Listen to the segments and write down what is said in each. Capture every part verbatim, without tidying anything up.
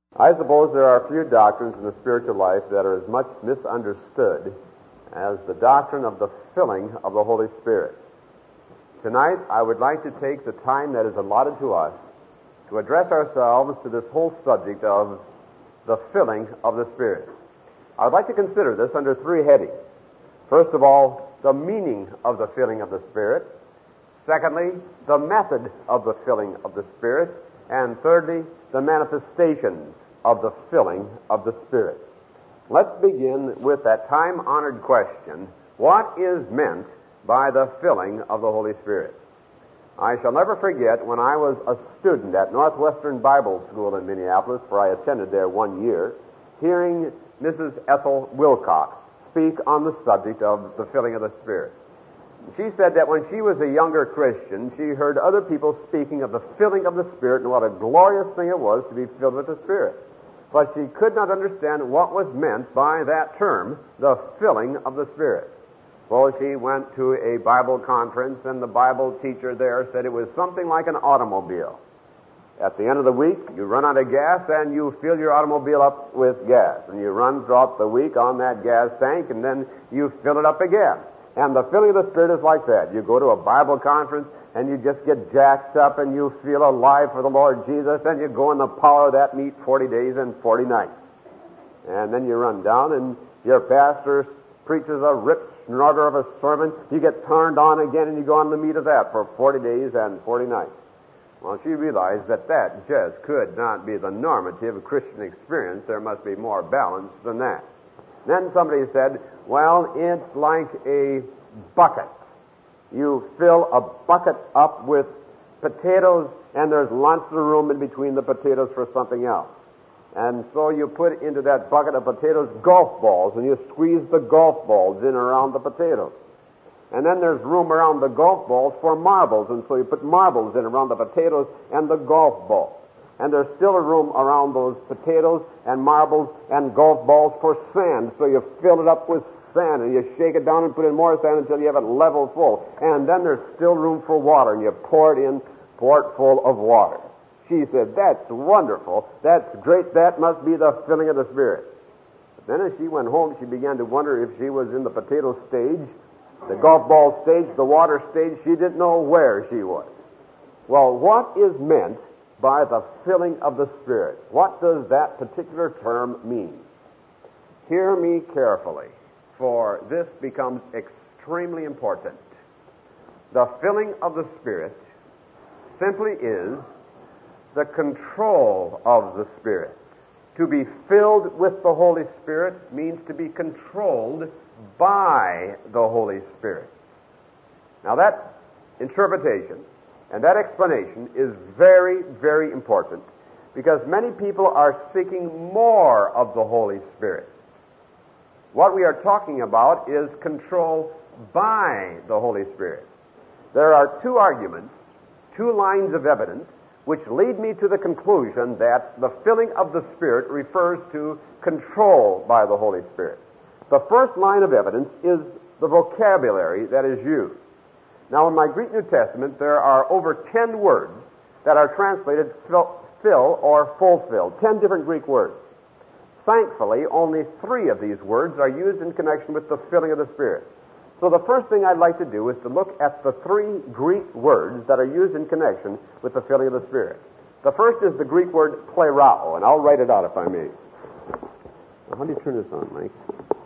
I suppose there are few doctrines in the spiritual life that are as much misunderstood as the doctrine of the filling of the Holy Spirit. Tonight, I would like to take the time that is allotted to us to address ourselves to this whole subject of the filling of the Spirit. I would like to consider this under three headings. First of all, the meaning of the filling of the Spirit. Secondly, the method of the filling of the Spirit. And thirdly, the manifestations of the filling of the Spirit. Let's begin with that time-honored question, what is meant by the filling of the Holy Spirit? I shall never forget when I was a student at Northwestern Bible School in Minneapolis, for I attended there one year, hearing Missus Ethel Wilcox speak on the subject of the filling of the Spirit. She said that when she was a younger Christian, she heard other people speaking of the filling of the Spirit and what a glorious thing it was to be filled with the Spirit. But she could not understand what was meant by that term, the filling of the Spirit. Well, she went to a Bible conference, and the Bible teacher there said it was something like an automobile. At the end of the week, you run out of gas, and you fill your automobile up with gas. And you run throughout the week on that gas tank, and then you fill it up again. And the filling of the Spirit is like that. You go to a Bible conference, and you just get jacked up, and you feel alive for the Lord Jesus, and you go in the power of that meat forty days and forty nights. And then you run down, and your pastor preaches a rip snorter of a sermon. You get turned on again, and you go on the meat of that for forty days and forty nights. Well, she realized that that just could not be the normative Christian experience. There must be more balance than that. Then somebody said, well, it's like a bucket. You fill a bucket up with potatoes, and there's lots of room in between the potatoes for something else. And so you put into that bucket of potatoes golf balls, and you squeeze the golf balls in around the potatoes. And then there's room around the golf balls for marbles, and so you put marbles in around the potatoes and the golf balls. And there's still a room around those potatoes and marbles and golf balls for sand, so you fill it up with sand, and you shake it down and put in more sand until you have it level full. And then there's still room for water, and you pour it in, pour it full of water. She said, that's wonderful. That's great. That must be the filling of the Spirit. But then as she went home, she began to wonder if she was in the potato stage, the golf ball stage, the water stage. She didn't know where she was. Well, what is meant by the filling of the Spirit? What does that particular term mean? Hear me carefully, for this becomes extremely important. The filling of the Spirit simply is the control of the Spirit. To be filled with the Holy Spirit means to be controlled by the Holy Spirit. Now that interpretation and that explanation is very, very important, because many people are seeking more of the Holy Spirit. What we are talking about is control by the Holy Spirit. There are two arguments, two lines of evidence, which lead me to the conclusion that the filling of the Spirit refers to control by the Holy Spirit. The first line of evidence is the vocabulary that is used. Now, in my Greek New Testament, there are over ten words that are translated fill, fill or fulfill, ten different Greek words. Thankfully, only three of these words are used in connection with the filling of the Spirit. So the first thing I'd like to do is to look at the three Greek words that are used in connection with the filling of the Spirit. The first is the Greek word plerao, and I'll write it out if I may. Now, how do you turn this on, Mike?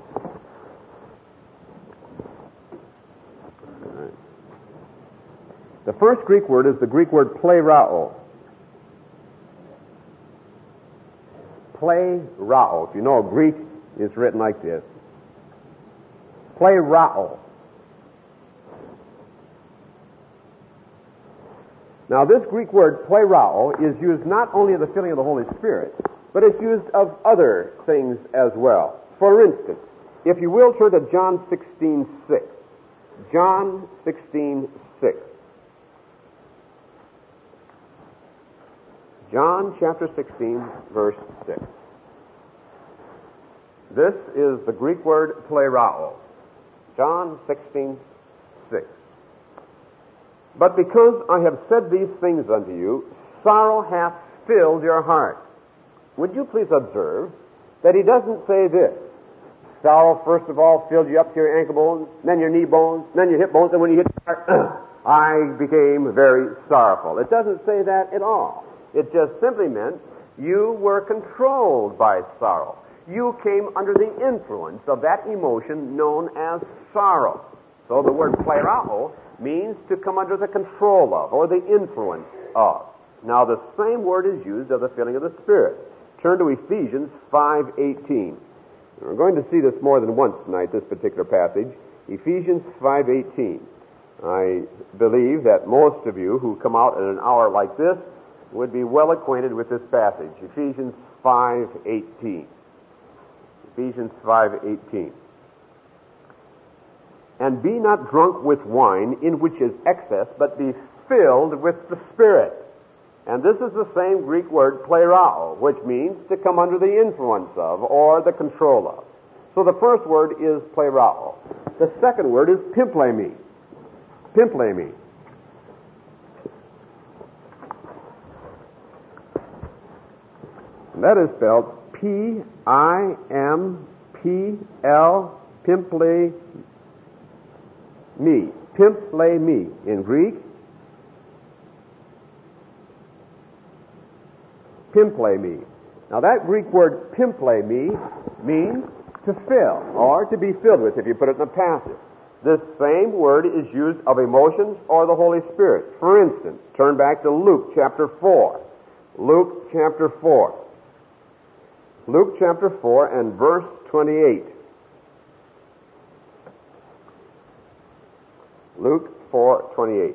All right. The first Greek word is the Greek word plerao. Plerao. If you know Greek, it's written like this. Plerao. Now, this Greek word, plerao, is used not only in the filling of the Holy Spirit, but it's used of other things as well. For instance, if you will, turn to John sixteen six. John sixteen six. John chapter sixteen, verse six. This is the Greek word plerao. John sixteen six. But because I have said these things unto you, sorrow hath filled your heart. would you please observe that he doesn't say this: sorrow, first of all, filled you up to your ankle bones, then your knee bones, then your hip bones, and when you hit the heart, I became very sorrowful. It doesn't say that at all. It just simply meant you were controlled by sorrow. You came under the influence of that emotion known as sorrow. So the word plerao means to come under the control of, or the influence of. Now the same word is used of the filling of the Spirit. Turn to Ephesians five eighteen. We're going to see this more than once tonight, this particular passage. Ephesians five eighteen. I believe that most of you who come out at an hour like this would be well acquainted with this passage. Ephesians five eighteen. Ephesians five eighteen. And be not drunk with wine, in which is excess, but be filled with the Spirit. And this is the same Greek word, plerao, which means to come under the influence of, or the control of. So the first word is plerao. The second word is pimplemi. Pimplemi. And that is spelled P I M P L, pimplemi. Pimplemi in Greek. Pimplemi. Now that Greek word pimplemi means to fill, or to be filled with, if you put it in the passive. This same word is used of emotions or the Holy Spirit. For instance, turn back to Luke chapter four. Luke chapter four. Luke chapter four and verse twenty-eight. Luke four twenty-eight.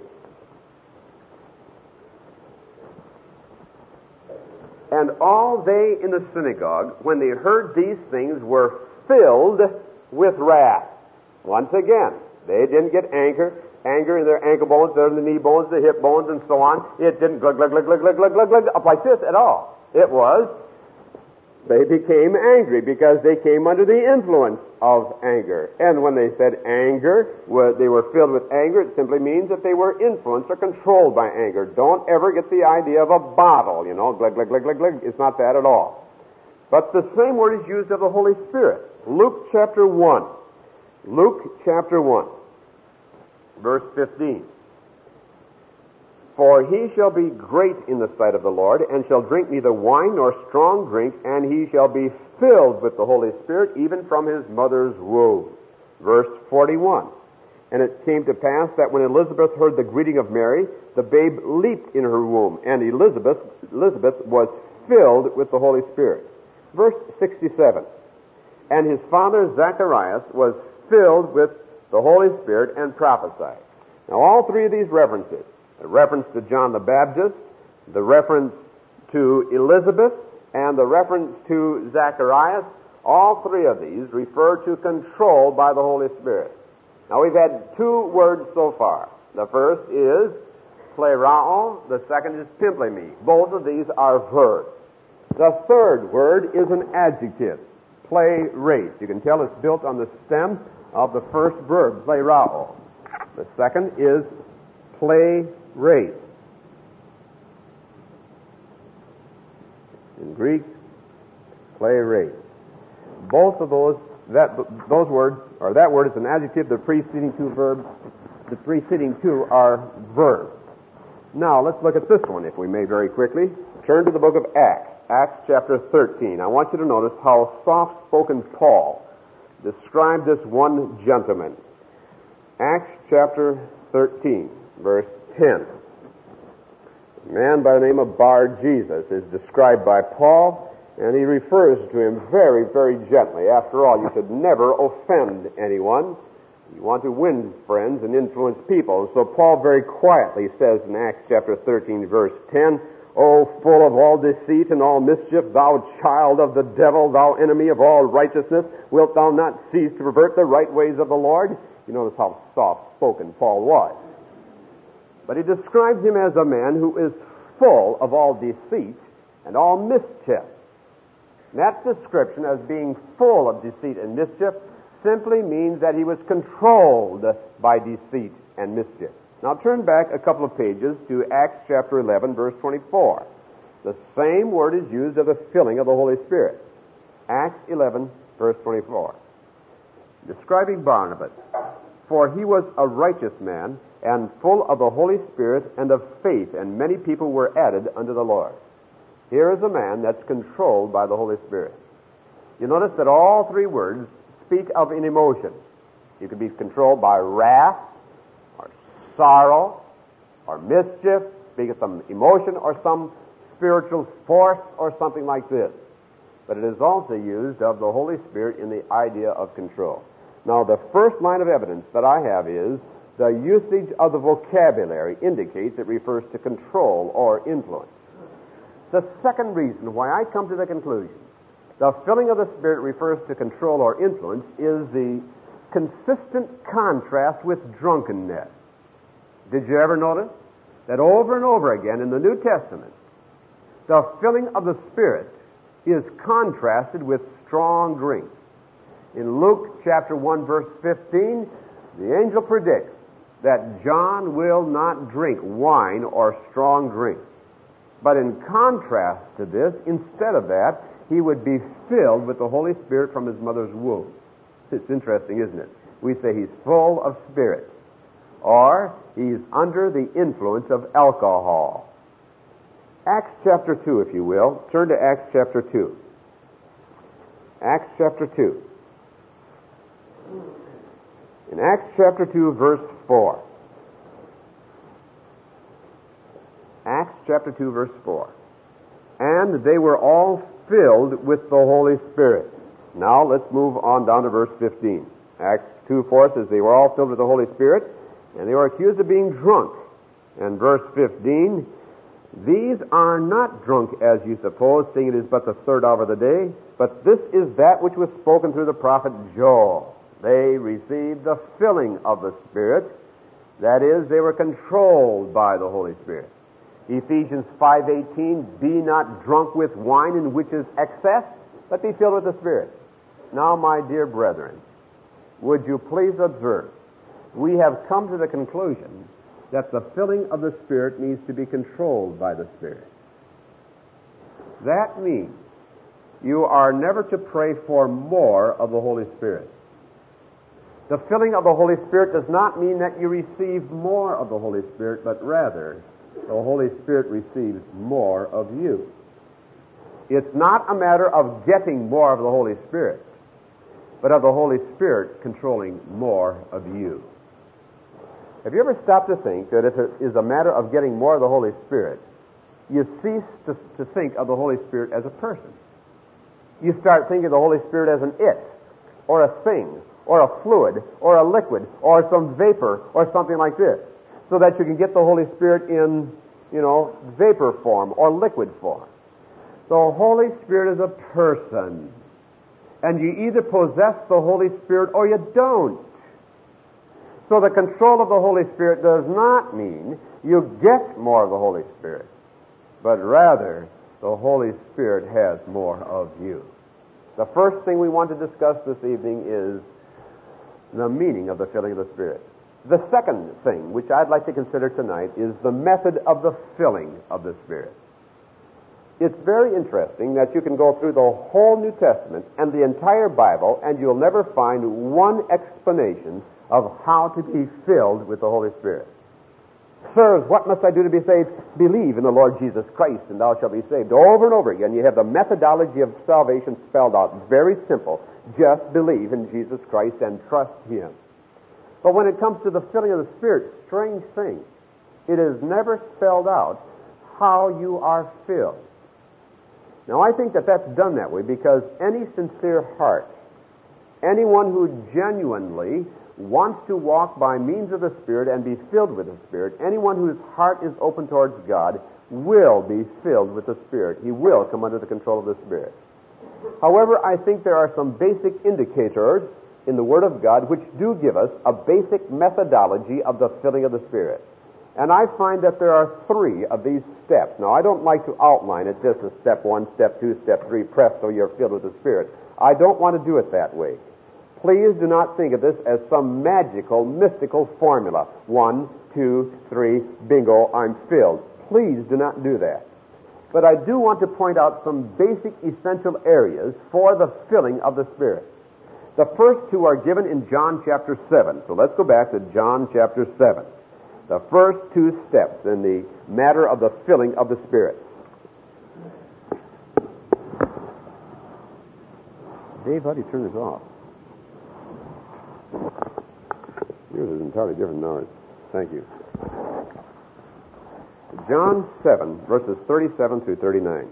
And all they in the synagogue, when they heard these things, were filled with wrath. Once again, they didn't get anger, anger in their ankle bones, their knee bones, the hip bones, and so on. It didn't glug, glug, glug, glug, glug, glug, glug, glug, up like this at all. It was, they became angry because they came under the influence of anger. And when they said anger, they were filled with anger, it simply means that they were influenced or controlled by anger. Don't ever get the idea of a bottle, you know, glug, glug, glug, glug, glug. It's not that at all. But the same word is used of the Holy Spirit. Luke chapter one. Luke chapter one, verse fifteen. For he shall be great in the sight of the Lord, and shall drink neither wine nor strong drink, and he shall be filled with the Holy Spirit, even from his mother's womb. Verse forty-one. And it came to pass that when Elizabeth heard the greeting of Mary, the babe leaped in her womb, and Elizabeth, Elizabeth was filled with the Holy Spirit. Verse sixty-seven. And his father Zacharias was filled with the Holy Spirit and prophesied. Now all three of these references, the reference to John the Baptist, the reference to Elizabeth, and the reference to Zacharias, all three of these refer to control by the Holy Spirit. Now we've had two words so far. The first is plerao, the second is pimplemi. Both of these are verbs. The third word is an adjective, plerase. You can tell it's built on the stem of the first verb, plerao. The second is plerase. In Greek, plerase. Both of those, that those words, or that word is an adjective. The preceding two verbs, the preceding two are verbs. Now let's look at this one, if we may, very quickly. Turn to the book of Acts, Acts chapter thirteen. I want you to notice how soft-spoken Paul described this one gentleman. Acts chapter thirteen, verse ten. A man by the name of Bar-Jesus is described by Paul, and he refers to him very, very gently. After all, you should never offend anyone. You want to win friends and influence people. So Paul very quietly says in Acts chapter thirteen, verse ten, O full of all deceit and all mischief, thou child of the devil, thou enemy of all righteousness, wilt thou not cease to pervert the right ways of the Lord? You notice how soft-spoken Paul was. But he describes him as a man who is full of all deceit and all mischief. That description as being full of deceit and mischief simply means that he was controlled by deceit and mischief. Now turn back a couple of pages to Acts chapter eleven, verse twenty-four. The same word is used of the filling of the Holy Spirit. Acts eleven, verse twenty-four. Describing Barnabas, for he was a righteous man and full of the Holy Spirit and of faith, and many people were added unto the Lord. Here is a man that's controlled by the Holy Spirit. You notice that all three words speak of an emotion. You can be controlled by wrath, or sorrow, or mischief, speak of some emotion, or some spiritual force, or something like this. But it is also used of the Holy Spirit in the idea of control. Now, the first line of evidence that I have is the usage of the vocabulary indicates it refers to control or influence. The second reason why I come to the conclusion the filling of the Spirit refers to control or influence is the consistent contrast with drunkenness. Did you ever notice that over and over again in the New Testament, the filling of the Spirit is contrasted with strong drink? In Luke chapter one, verse fifteen, the angel predicts that John will not drink wine or strong drink. But in contrast to this, instead of that, he would be filled with the Holy Spirit from his mother's womb. It's interesting, isn't it? We say he's full of Spirit, or he's under the influence of alcohol. Acts chapter two, if you will. Turn to Acts chapter two. Acts chapter two. In Acts chapter two, verse four. Acts chapter two, verse four. And they were all filled with the Holy Spirit. Now let's move on down to verse fifteen. Acts two four says they were all filled with the Holy Spirit, and they were accused of being drunk. And verse fifteen, these are not drunk as you suppose, seeing it is but the third hour of the day, but this is that which was spoken through the prophet Joel. They received the filling of the Spirit. That is, they were controlled by the Holy Spirit. Ephesians five eighteen, be not drunk with wine in which is excess, but be filled with the Spirit. Now, my dear brethren, would you please observe, we have come to the conclusion that the filling of the Spirit needs to be controlled by the Spirit. That means you are never to pray for more of the Holy Spirit. The filling of the Holy Spirit does not mean that you receive more of the Holy Spirit, but rather the Holy Spirit receives more of you. It's not a matter of getting more of the Holy Spirit, but of the Holy Spirit controlling more of you. Have you ever stopped to think that if it is a matter of getting more of the Holy Spirit, you cease to, to think of the Holy Spirit as a person? You start thinking of the Holy Spirit as an it, or a thing, or a fluid, or a liquid, or some vapor, or something like this, so that you can get the Holy Spirit in, you know, vapor form or liquid form. The Holy Spirit is a person, and you either possess the Holy Spirit or you don't. So the control of the Holy Spirit does not mean you get more of the Holy Spirit, but rather the Holy Spirit has more of you. The first thing we want to discuss this evening is the meaning of the filling of the Spirit. The second thing, which I'd like to consider tonight, is the method of the filling of the Spirit. It's very interesting that you can go through the whole New Testament and the entire Bible, and you'll never find one explanation of how to be filled with the Holy Spirit. Sirs, what must I do to be saved? Believe in the Lord Jesus Christ, and thou shalt be saved. Over and over again, you have the methodology of salvation spelled out. Very simple. Just believe in Jesus Christ and trust Him. But when it comes to the filling of the Spirit, strange thing, it is never spelled out how you are filled. Now, I think that that's done that way because any sincere heart, anyone who genuinely wants to walk by means of the Spirit and be filled with the Spirit, anyone whose heart is open towards God will be filled with the Spirit. He will come under the control of the Spirit. However, I think there are some basic indicators in the Word of God which do give us a basic methodology of the filling of the Spirit. And I find that there are three of these steps. Now, I don't like to outline it just as step one, step two, step three, presto, you're filled with the Spirit. I don't want to do it that way. Please do not think of this as some magical, mystical formula. One, two, three, bingo, I'm filled. Please do not do that. but I do want to point out some basic essential areas for the filling of the Spirit. The first two are given in John chapter seven. So let's go back to John chapter seven. The first two steps in the matter of the filling of the Spirit. Dave, how do you turn this off? Yours is entirely different than ours. Thank you. John seven, verses thirty-seven through thirty-nine.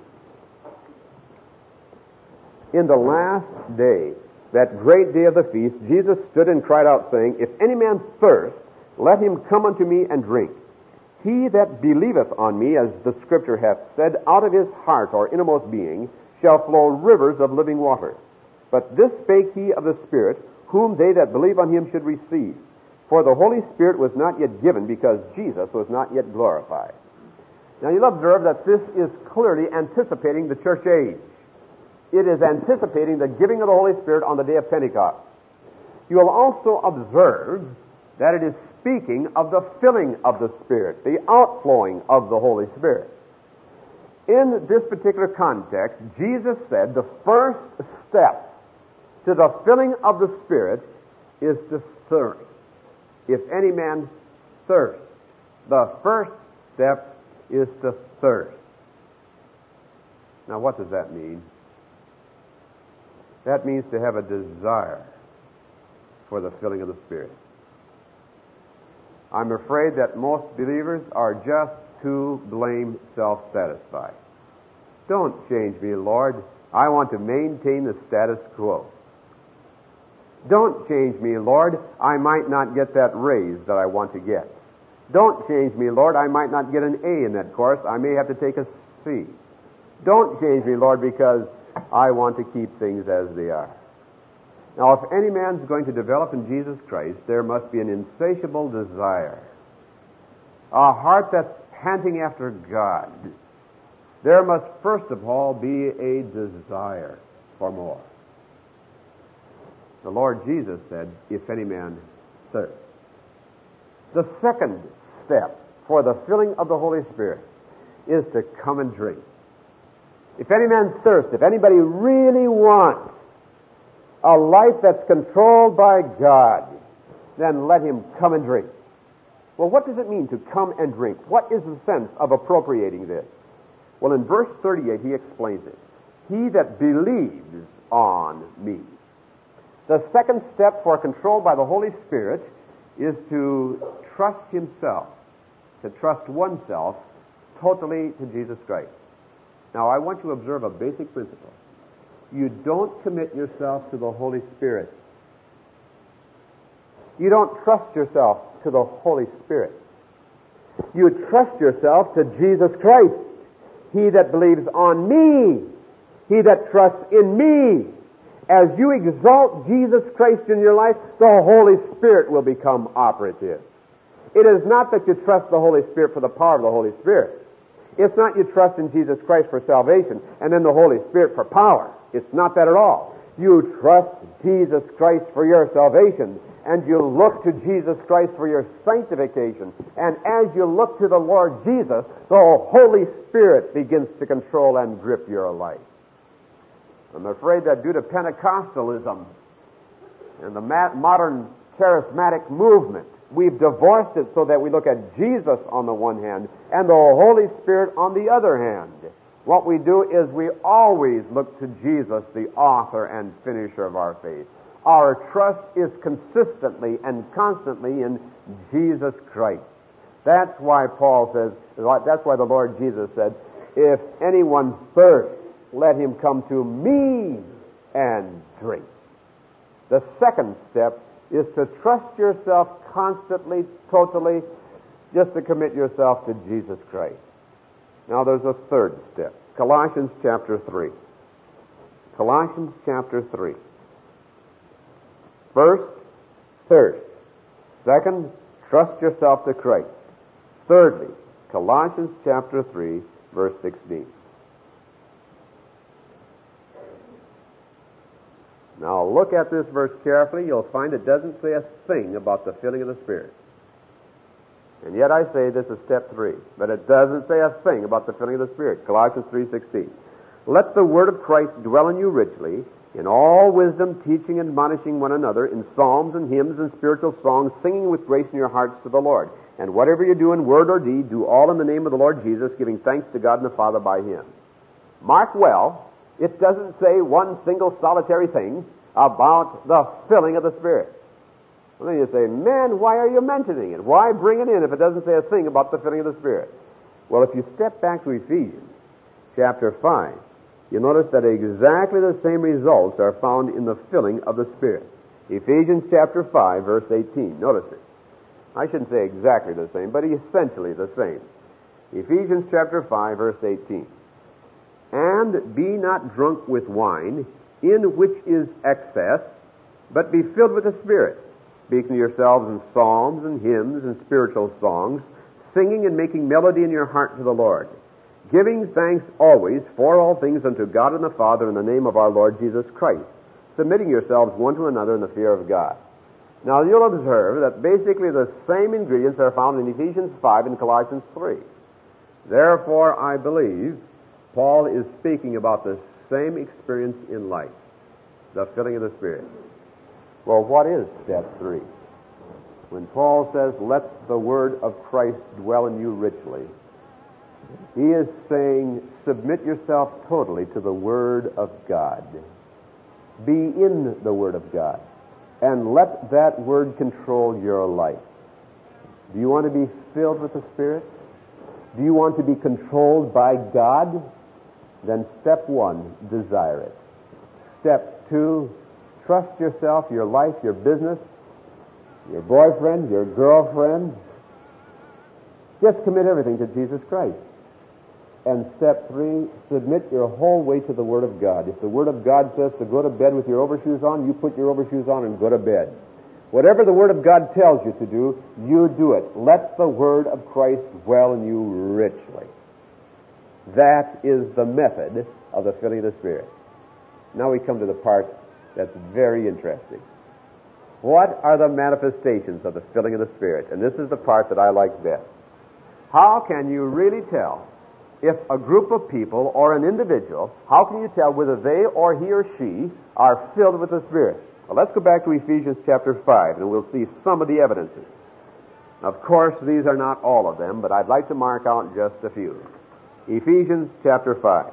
In the last day, that great day of the feast, Jesus stood and cried out, saying, If any man thirst, let him come unto me and drink. He that believeth on me, as the Scripture hath said, out of his heart or innermost being shall flow rivers of living water. But this spake he of the Spirit, whom they that believe on him should receive. For the Holy Spirit was not yet given, because Jesus was not yet glorified. Now you'll observe that this is clearly anticipating the church age. It is anticipating the giving of the Holy Spirit on the day of Pentecost. You will also observe that it is speaking of the filling of the Spirit, the outflowing of the Holy Spirit. In this particular context, Jesus said the first step to the filling of the Spirit is to thirst. If any man thirst, the first step is to thirst. Now, what does that mean? That means to have a desire for the filling of the Spirit. I'm afraid that most believers are just too blame self-satisfied. Don't change me, Lord. I want to maintain the status quo. Don't change me, Lord. I might not get that raise that I want to get. Don't change me, Lord. I might not get an A in that course. I may have to take a C. Don't change me, Lord, because I want to keep things as they are. Now, if any man's going to develop in Jesus Christ, there must be an insatiable desire, a heart that's panting after God. There must, first of all, be a desire for more. The Lord Jesus said, if any man thirst. The second step for the filling of the Holy Spirit is to come and drink. If any man thirst, if anybody really wants a life that's controlled by God, then let him come and drink. Well, what does it mean to come and drink? What is the sense of appropriating this? Well, in verse thirty-eight, he explains it. He that believes on me. The second step for control by the Holy Spirit is to trust himself, to trust oneself totally to Jesus Christ. Now, I want you to observe a basic principle. You don't commit yourself to the Holy Spirit. You don't trust yourself to the Holy Spirit. You trust yourself to Jesus Christ. He that believes on me, he that trusts in me. As you exalt Jesus Christ in your life, the Holy Spirit will become operative. It is not that you trust the Holy Spirit for the power of the Holy Spirit. It's not you trust in Jesus Christ for salvation and then the Holy Spirit for power. It's not that at all. You trust Jesus Christ for your salvation, and you look to Jesus Christ for your sanctification. And as you look to the Lord Jesus, the Holy Spirit begins to control and grip your life. I'm afraid that due to Pentecostalism and the modern charismatic movement, we've divorced it so that we look at Jesus on the one hand and the Holy Spirit on the other hand. What we do is we always look to Jesus, the author and finisher of our faith. Our trust is consistently and constantly in Jesus Christ. That's why Paul says, that's why the Lord Jesus said, if anyone thirsts, let him come to me and drink. The second step is to trust yourself constantly, totally, just to commit yourself to Jesus Christ. Now there's a third step. Colossians chapter three. Colossians chapter three. First, thirst. Second, trust yourself to Christ. Thirdly, Colossians chapter three, verse sixteen. Now look at this verse carefully. You'll find it doesn't say a thing about the filling of the Spirit. And yet I say this is step three. But it doesn't say a thing about the filling of the Spirit. Colossians three sixteen. Let the word of Christ dwell in you richly, in all wisdom, teaching and admonishing one another in psalms and hymns and spiritual songs, singing with grace in your hearts to the Lord. And whatever you do in word or deed, do all in the name of the Lord Jesus, giving thanks to God and the Father by Him. Mark well, it doesn't say one single solitary thing about the filling of the Spirit. Well, then you say, man, why are you mentioning it? Why bring it in if it doesn't say a thing about the filling of the Spirit? Well, if you step back to Ephesians chapter five, you'll notice that exactly the same results are found in the filling of the Spirit. Ephesians chapter five, verse eighteen. Notice it. I shouldn't say exactly the same, but essentially the same. Ephesians chapter five, verse eighteen. And be not drunk with wine, in which is excess, but be filled with the Spirit, speaking to yourselves in psalms and hymns and spiritual songs, singing and making melody in your heart to the Lord, giving thanks always for all things unto God and the Father in the name of our Lord Jesus Christ, submitting yourselves one to another in the fear of God. Now, you'll observe that basically the same ingredients are found in Ephesians five and Colossians three. Therefore, I believe Paul is speaking about the same experience in life, the filling of the Spirit. Well, what is step three? When Paul says, let the word of Christ dwell in you richly, he is saying, submit yourself totally to the Word of God. Be in the Word of God. And let that Word control your life. Do you want to be filled with the Spirit? Do you want to be controlled by God? Then step one, desire it. Step two, trust yourself, your life, your business, your boyfriend, your girlfriend. Just commit everything to Jesus Christ. And step three, submit your whole way to the Word of God. If the Word of God says to go to bed with your overshoes on, you put your overshoes on and go to bed. Whatever the Word of God tells you to do, you do it. Let the Word of Christ dwell in you richly. That is the method of the filling of the Spirit. Now we come to the part that's very interesting. What are the manifestations of the filling of the Spirit? And this is the part that I like best. How can you really tell if a group of people or an individual, how can you tell whether they or he or she are filled with the Spirit? Well, let's go back to Ephesians chapter five, and we'll see some of the evidences. Of course, these are not all of them, but I'd like to mark out just a few. Ephesians chapter five.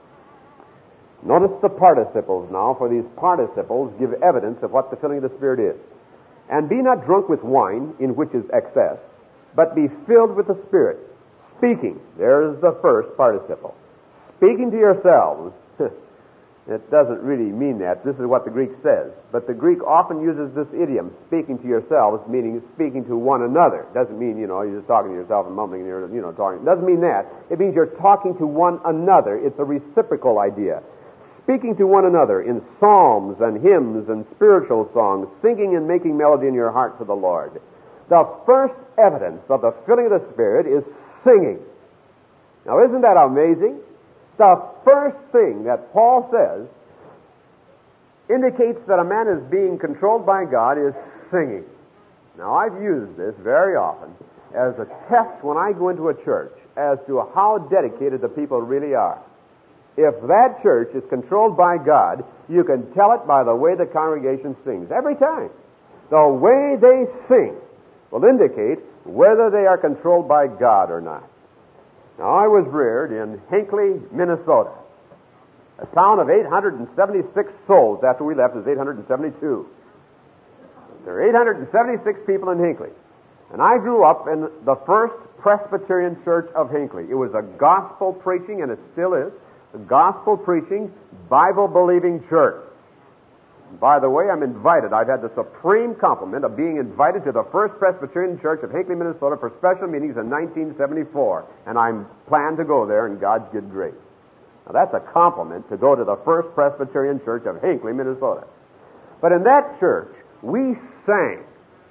Notice the participles now, for these participles give evidence of what the filling of the Spirit is. And be not drunk with wine, in which is excess, but be filled with the Spirit, speaking. There's the first participle. Speaking to yourselves. It doesn't really mean that. This is what the Greek says. But the Greek often uses this idiom, speaking to yourselves, meaning speaking to one another. It doesn't mean, you know, you're just talking to yourself and mumbling, and you're, you know, talking. It doesn't mean that. It means you're talking to one another. It's a reciprocal idea. Speaking to one another in psalms and hymns and spiritual songs, singing and making melody in your heart to the Lord. The first evidence of the filling of the Spirit is singing. Now, isn't that amazing? The first thing that Paul says indicates that a man is being controlled by God is singing. Now, I've used this very often as a test when I go into a church as to how dedicated the people really are. If that church is controlled by God, you can tell it by the way the congregation sings. Every time. The way they sing will indicate whether they are controlled by God or not. Now, I was reared in Hinckley, Minnesota. A town of eight hundred seventy-six souls. After we left, it was eight hundred seventy-two. There are eight hundred seventy-six people in Hinckley. And I grew up in the First Presbyterian Church of Hinckley. It was a gospel preaching, and it still is, a gospel preaching, Bible-believing church. By the way, I'm invited. I've had the supreme compliment of being invited to the First Presbyterian Church of Hinckley, Minnesota for special meetings in nineteen seventy-four. And I'm planned to go there in God's good grace. Now, that's a compliment to go to the First Presbyterian Church of Hinckley, Minnesota. But in that church, we sang.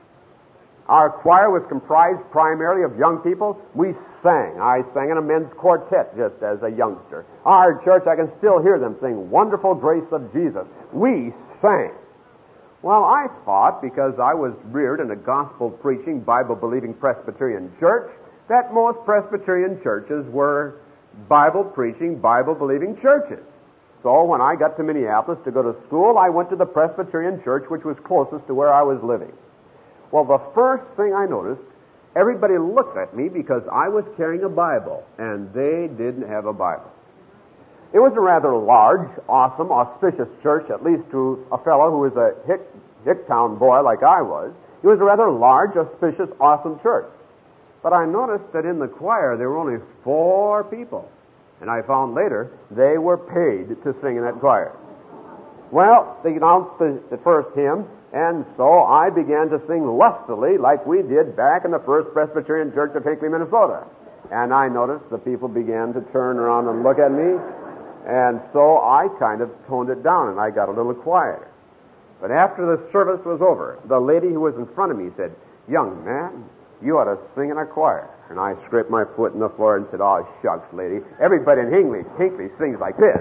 Our choir was comprised primarily of young people. We sang. I sang in a men's quartet just as a youngster. Our church, I can still hear them sing, Wonderful Grace of Jesus. We sang. Well, I thought, because I was reared in a gospel-preaching, Bible-believing Presbyterian church, that most Presbyterian churches were Bible-preaching, Bible-believing churches. So when I got to Minneapolis to go to school, I went to the Presbyterian church, which was closest to where I was living. Well, the first thing I noticed, everybody looked at me because I was carrying a Bible, and they didn't have a Bible. It was a rather large, awesome, auspicious church, at least to a fellow who was a Hick, Hicktown boy like I was. It was a rather large, auspicious, awesome church. But I noticed that in the choir there were only four people. And I found later they were paid to sing in that choir. Well, they announced the, the first hymn, and so I began to sing lustily like we did back in the First Presbyterian Church of Hinckley, Minnesota. And I noticed the people began to turn around and look at me, and so I kind of toned it down, and I got a little quieter. But after the service was over, the lady who was in front of me said, "Young man, you ought to sing in a choir." And I scraped my foot in the floor and said, "Oh, shucks, lady. Everybody in Hinckley, Hinckley sings like this."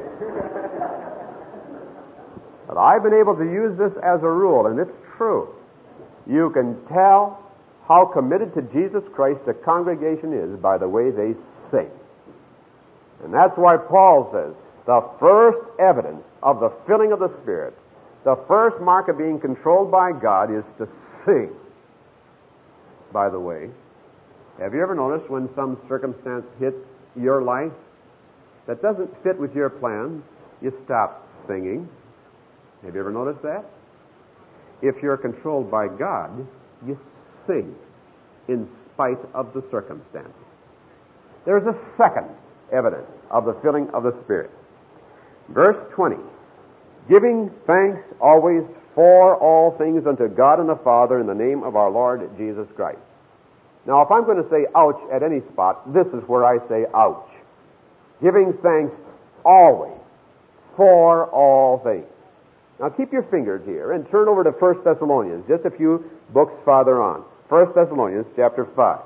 But I've been able to use this as a rule, and it's true. You can tell how committed to Jesus Christ a congregation is by the way they sing. And that's why Paul says, the first evidence of the filling of the Spirit, the first mark of being controlled by God is to sing. By the way, have you ever noticed when some circumstance hits your life that doesn't fit with your plans, you stop singing? Have you ever noticed that? If you're controlled by God, you sing in spite of the circumstances. There's a second evidence of the filling of the Spirit. Verse twenty, giving thanks always for all things unto God and the Father in the name of our Lord Jesus Christ. Now, if I'm going to say ouch at any spot, this is where I say ouch. Giving thanks always for all things. Now, keep your fingers here and turn over to First Thessalonians, just a few books farther on. First Thessalonians chapter five.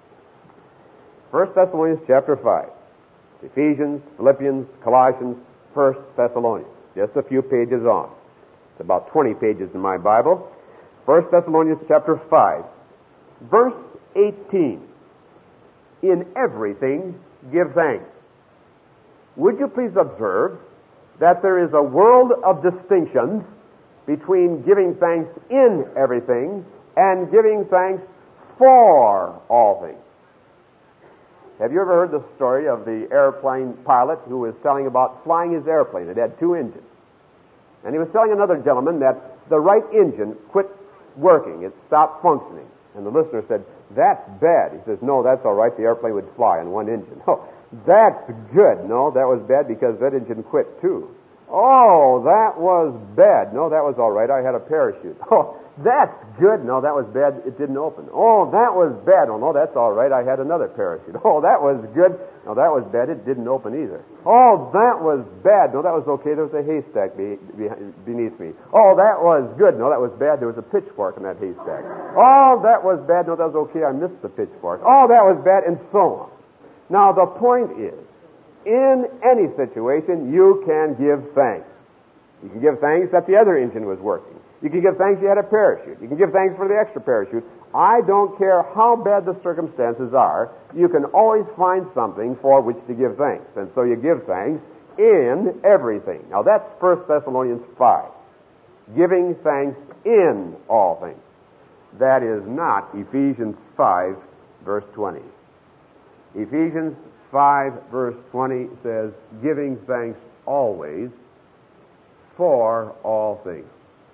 First Thessalonians chapter five. Ephesians, Philippians, Colossians, First Thessalonians. Just a few pages on. It's about twenty pages in my Bible. First Thessalonians chapter five. Verse eighteen. In everything give thanks. Would you please observe that there is a world of distinctions between giving thanks in everything and giving thanks for all things. Have you ever heard the story of the airplane pilot who was telling about flying his airplane? It had two engines. And he was telling another gentleman that the right engine quit working. It stopped functioning. And the listener said, "That's bad." He says, "No, that's all right. The airplane would fly on one engine." "Oh, that's good." "No, that was bad because that engine quit too." "Oh, that was bad." "No, that was all right. I had a parachute." "Oh, that's good." "No, that was bad. It didn't open." "Oh, that was bad." "Oh, no, that's all right. I had another parachute." "Oh, that was good." "No, that was bad. It didn't open either." "Oh, that was bad." "No, that was okay. There was a haystack be, be, beneath me." "Oh, that was good." "No, that was bad. There was a pitchfork in that haystack." "Oh, that was bad." "No, that was okay. I missed the pitchfork." "Oh, that was bad," and so on. Now, the point is, in any situation, you can give thanks. You can give thanks that the other engine was working. You can give thanks you had a parachute. You can give thanks for the extra parachute. I don't care how bad the circumstances are, you can always find something for which to give thanks. And so you give thanks in everything. Now, that's First Thessalonians five. Giving thanks in all things. That is not Ephesians five, verse twenty. Ephesians five, verse twenty says, giving thanks always for all things.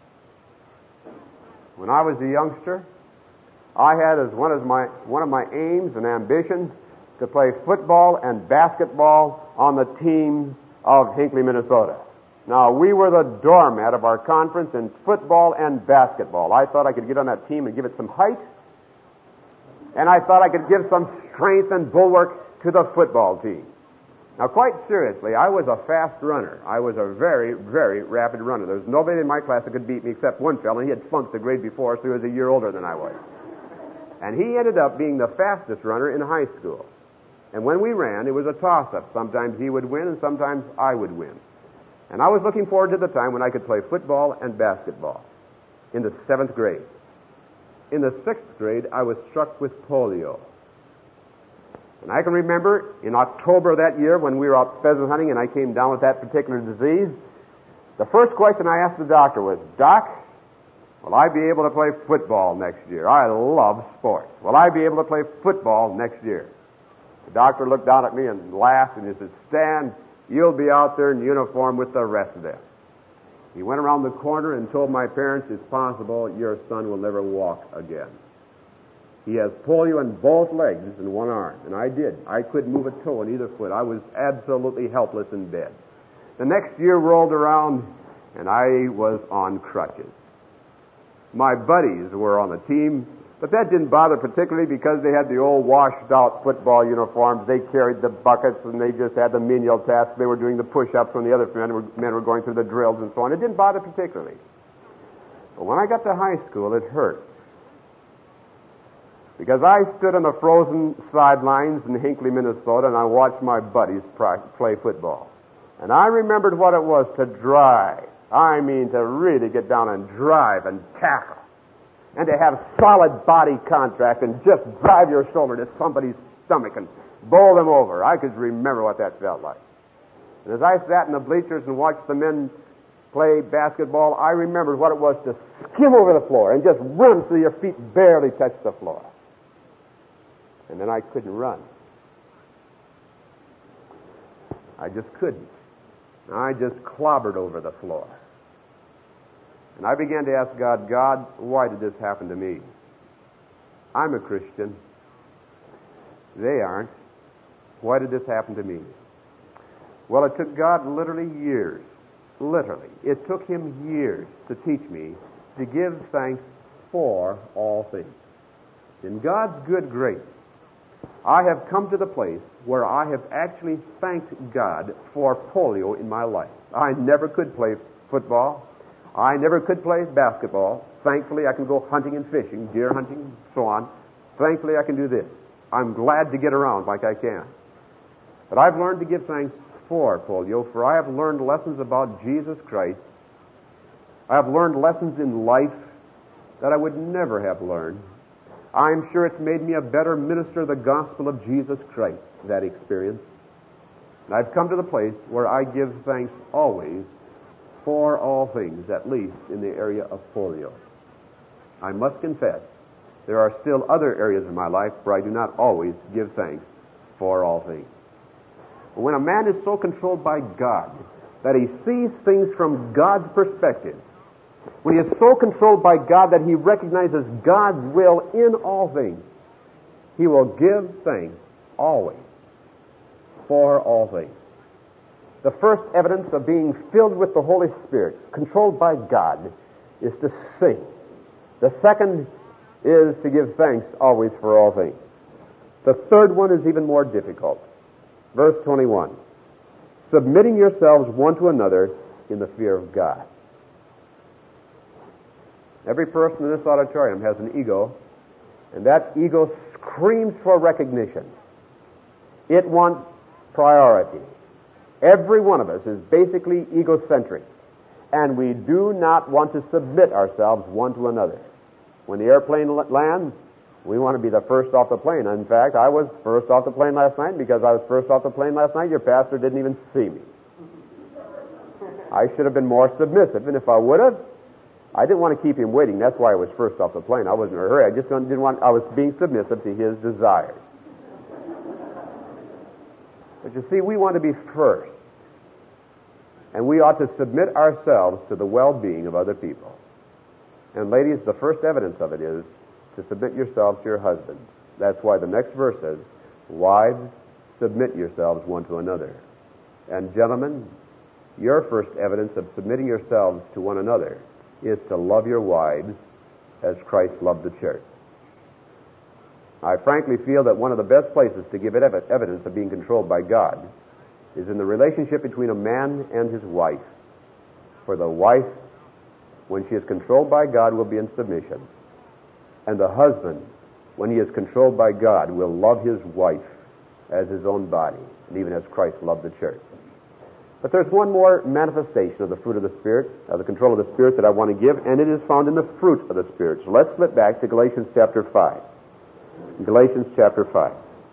When I was a youngster, I had as one of my one of my aims and ambitions to play football and basketball on the team of Hinckley, Minnesota. Now, we were the doormat of our conference in football and basketball. I thought I could get on that team and give it some height, and I thought I could give some strength and bulwark to the football team. Now, quite seriously, I was a fast runner. I was a very, very rapid runner. There was nobody in my class that could beat me except one fellow. He had flunked the grade before, so he was a year older than I was. And he ended up being the fastest runner in high school. And when we ran, it was a toss-up. Sometimes he would win, and sometimes I would win. And I was looking forward to the time when I could play football and basketball. in the seventh grade. In the sixth grade, I was struck with polio. And I can remember in October of that year when we were out pheasant hunting and I came down with that particular disease, the first question I asked the doctor was, Doc, will I be able to play football next year? I love sports. Will I be able to play football next year? The doctor looked down at me and laughed and he said, Stan, you'll be out there in uniform with the rest of them. He went around the corner and told my parents, it's possible your son will never walk again. He has polio in both legs and one arm. And I did. I couldn't move a toe in either foot. I was absolutely helpless in bed. The next year rolled around and I was on crutches. My buddies were on the team, but that didn't bother particularly because they had the old washed-out football uniforms. They carried the buckets and they just had the menial tasks. They were doing the push-ups when the other men were, men were going through the drills and so on. It didn't bother particularly. But when I got to high school, it hurt. Because I stood on the frozen sidelines in Hinckley, Minnesota, and I watched my buddies play football. And I remembered what it was to drive. I mean, to really get down and drive and tackle. And to have solid body contact and just drive your shoulder to somebody's stomach and bowl them over. I could remember what that felt like. And as I sat in the bleachers and watched the men play basketball, I remembered what it was to skim over the floor and just run so your feet barely touched the floor. And then I couldn't run. I just couldn't. I just clobbered over the floor. And I began to ask God, God, why did this happen to me? I'm a Christian. They aren't. Why did this happen to me? Well, it took God literally years. Literally. It took him years to teach me to give thanks for all things. In God's good grace, I have come to the place where I have actually thanked God for polio in my life. I never could play football. I never could play basketball. Thankfully, I can go hunting and fishing, deer hunting, so on. Thankfully, I can do this. I'm glad to get around like I can. But I've learned to give thanks for polio, for I have learned lessons about Jesus Christ. I have learned lessons in life that I would never have learned. I'm sure it's made me a better minister of the gospel of Jesus Christ, that experience. And I've come to the place where I give thanks always for all things, at least in the area of polio. I must confess, there are still other areas in my life where I do not always give thanks for all things. But when a man is so controlled by God that he sees things from God's perspective, when he is so controlled by God that he recognizes God's will in all things, he will give thanks always for all things. The first evidence of being filled with the Holy Spirit, controlled by God, is to sing. The second is to give thanks always for all things. The third one is even more difficult. Verse twenty-one, submitting yourselves one to another in the fear of God. Every person in this auditorium has an ego, and that ego screams for recognition. It wants priority. Every one of us is basically egocentric, and we do not want to submit ourselves one to another. When the airplane lands, we want to be the first off the plane. In fact, I was first off the plane last night. Because I was first off the plane last night, your pastor didn't even see me. I should have been more submissive, and if I would have, I didn't want to keep him waiting. That's why I was first off the plane. I wasn't in a hurry. I just didn't want, I was being submissive to his desires. But you see, we want to be first. And we ought to submit ourselves to the well-being of other people. And ladies, the first evidence of it is to submit yourselves to your husbands. That's why the next verse says, wives, submit yourselves one to another. And gentlemen, your first evidence of submitting yourselves to one another is to love your wives as Christ loved the church. I frankly feel that one of the best places to give ev- evidence of being controlled by God is in the relationship between a man and his wife. For the wife, when she is controlled by God, will be in submission. And the husband, when he is controlled by God, will love his wife as his own body, and even as Christ loved the church. But there's one more manifestation of the fruit of the Spirit, of the control of the Spirit that I want to give, and it is found in the fruit of the Spirit. So let's flip back to Galatians chapter five. Galatians chapter five.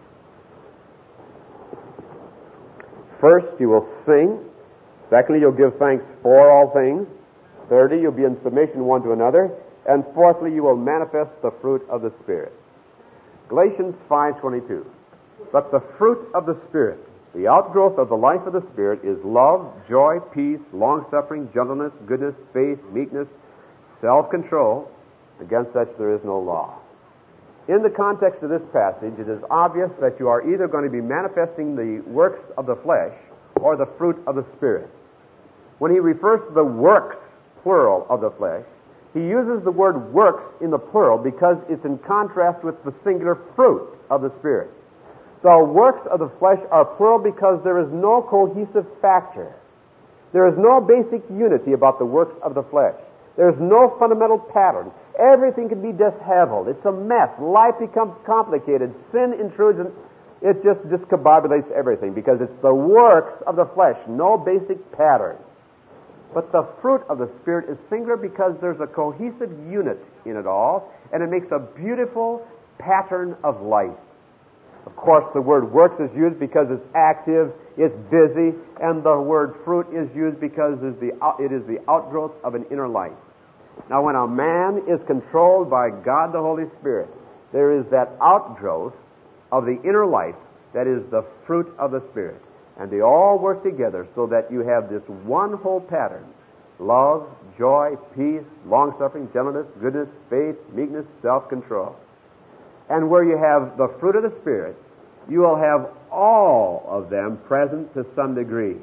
First, you will sing. Secondly, you'll give thanks for all things. Thirdly, you'll be in submission one to another. And fourthly, you will manifest the fruit of the Spirit. Galatians five twenty-two. But the fruit of the Spirit, the outgrowth of the life of the Spirit, is love, joy, peace, long-suffering, gentleness, goodness, faith, meekness, self-control. Against such there is no law. In the context of this passage, it is obvious that you are either going to be manifesting the works of the flesh or the fruit of the Spirit. When he refers to the works, plural, of the flesh, he uses the word works in the plural because it's in contrast with the singular fruit of the Spirit. The works of the flesh are plural because there is no cohesive factor. There is no basic unity about the works of the flesh. There is no fundamental pattern. Everything can be disheveled. It's a mess. Life becomes complicated. Sin intrudes and it just discombobulates everything because it's the works of the flesh, no basic pattern. But the fruit of the Spirit is singular because there's a cohesive unit in it all, and it makes a beautiful pattern of life. Of course, the word works is used because it's active, it's busy, and the word fruit is used because it is the outgrowth of an inner life. Now, when a man is controlled by God the Holy Spirit, there is that outgrowth of the inner life that is the fruit of the Spirit. And they all work together so that you have this one whole pattern: love, joy, peace, long-suffering, gentleness, goodness, faith, meekness, self-control. And where you have the fruit of the Spirit, you will have all of them present to some degree.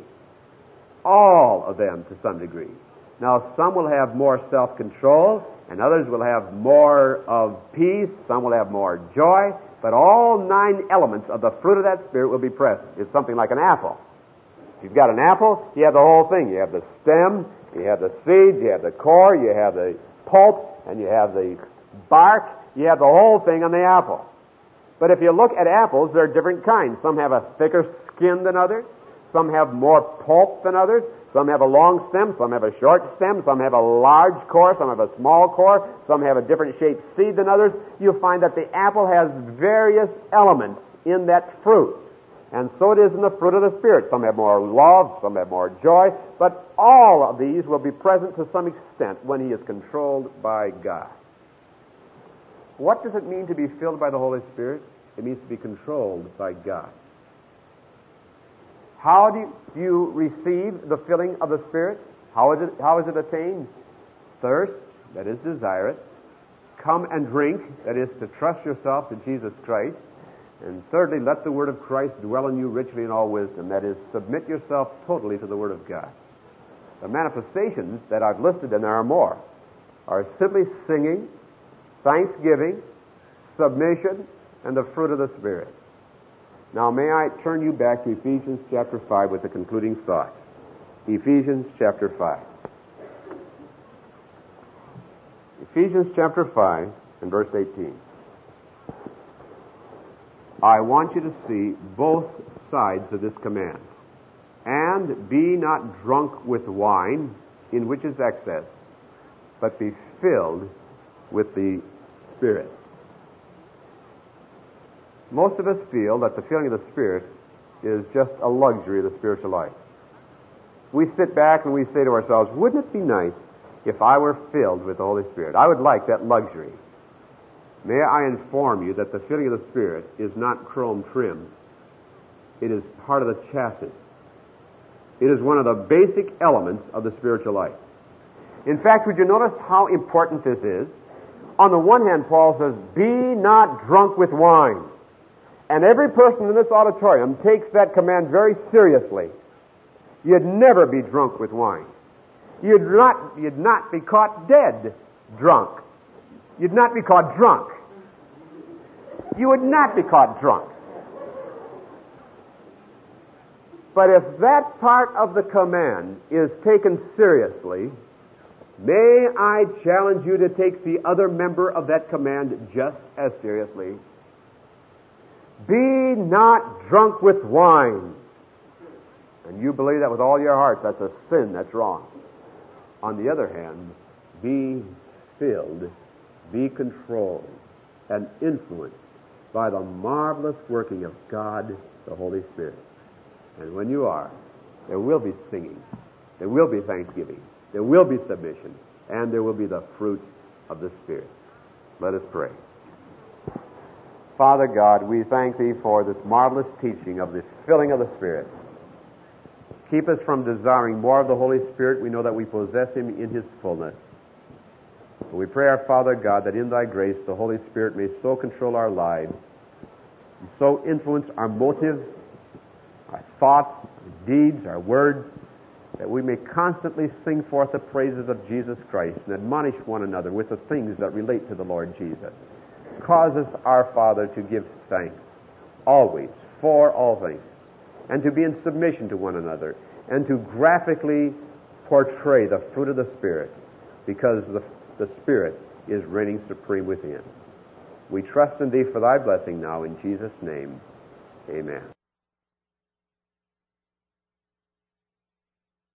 All of them to some degree. Now, some will have more self-control, and others will have more of peace, some will have more joy, but all nine elements of the fruit of that Spirit will be present. It's something like an apple. If you've got an apple, you have the whole thing. You have the stem, you have the seeds, you have the core, you have the pulp, and you have the bark. You have the whole thing on the apple. But if you look at apples, there are different kinds. Some have a thicker skin than others. Some have more pulp than others. Some have a long stem. Some have a short stem. Some have a large core. Some have a small core. Some have a different shaped seed than others. You'll find that the apple has various elements in that fruit. And so it is in the fruit of the Spirit. Some have more love. Some have more joy. But all of these will be present to some extent when he is controlled by God. What does it mean to be filled by the Holy Spirit? It means to be controlled by God. How do you receive the filling of the Spirit? How is it, how is it attained? Thirst, that is, desire it. Come and drink, that is, to trust yourself to Jesus Christ. And thirdly, let the Word of Christ dwell in you richly in all wisdom, that is, submit yourself totally to the Word of God. The manifestations that I've listed, and there are more, are simply singing, thanksgiving, submission, and the fruit of the Spirit. Now, may I turn you back to Ephesians chapter five with the concluding thought. Ephesians chapter five. Ephesians chapter five and verse eighteen. I want you to see both sides of this command. And be not drunk with wine, in which is excess, but be filled with the Spirit. Most of us feel that the filling of the Spirit is just a luxury of the spiritual life. We sit back and we say to ourselves, wouldn't it be nice if I were filled with the Holy Spirit? I would like that luxury. May I inform you that the filling of the Spirit is not chrome trim. It is part of the chassis. It is one of the basic elements of the spiritual life. In fact, would you notice how important this is? On the one hand, Paul says, be not drunk with wine. And every person in this auditorium takes that command very seriously. You'd never be drunk with wine. You'd not, you'd not be caught dead drunk. You'd not be caught drunk. You would not be caught drunk. But if that part of the command is taken seriously, may I challenge you to take the other member of that command just as seriously. Be not drunk with wine. and you believe that with all your heart, that's a sin, that's wrong. On the other hand, be filled, be controlled, and influenced by the marvelous working of God, the Holy Spirit. And when you are, there will be singing, there will be thanksgiving, there will be submission, and there will be the fruit of the Spirit. Let us pray. Father God, we thank Thee for this marvelous teaching of the filling of the Spirit. Keep us from desiring more of the Holy Spirit. We know that we possess Him in His fullness. We pray, our Father God, that in Thy grace the Holy Spirit may so control our lives, and so influence our motives, our thoughts, our deeds, our words, that we may constantly sing forth the praises of Jesus Christ and admonish one another with the things that relate to the Lord Jesus. Cause us, our Father, to give thanks always for all things, and to be in submission to one another, and to graphically portray the fruit of the Spirit, because the, the Spirit is reigning supreme within. We trust in Thee for Thy blessing now, in Jesus' name. Amen.